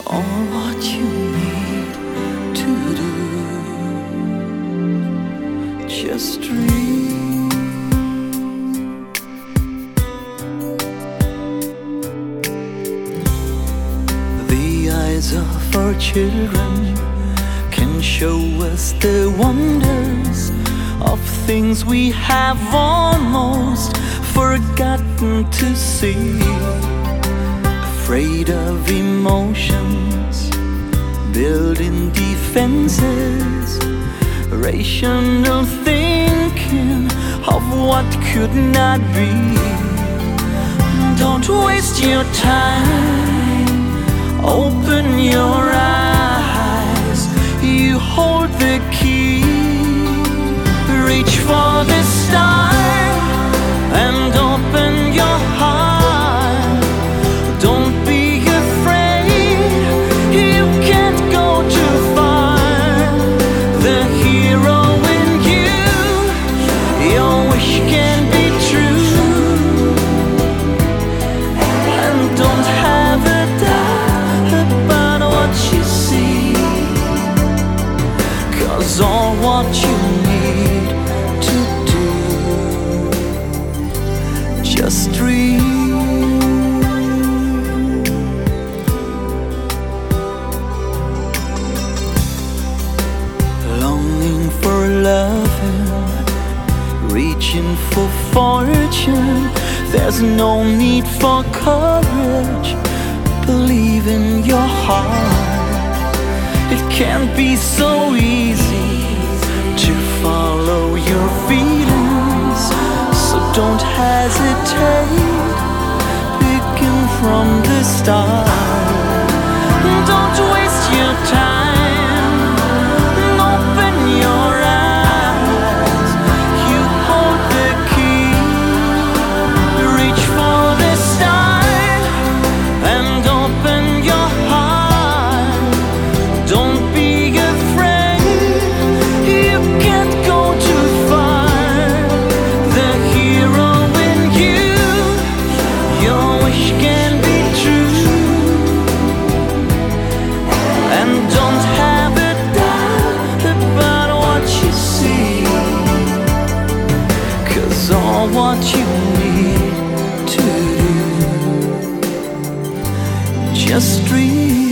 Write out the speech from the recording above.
all what you need to do. Just dream. The eyes of our children can show us the wonders of things we have almost forgotten to see. Afraid of emotions, building defenses, rational thinking of what could not be. Don't waste your time, open your eyes. You hold the key, reach for the stars and open your heart. Don't be afraid, you can't go too far. The hero in you, your wish can be true. And don't have a doubt about what you see, 'cause all what you need to do, just dream. Longing for loving, reaching for fortune. There's no need for courage, believe in your heart. It can't be so easy to follow your feelings, so don't hesitate, begin from the start. Don't waste your time, open your eyes. You hold the key, reach for the start and open your heart. Don't be afraid, you can't go too far. The hero in you, your wish can be true. And don't have a doubt about what you see, 'cause all what you need to do, just dream.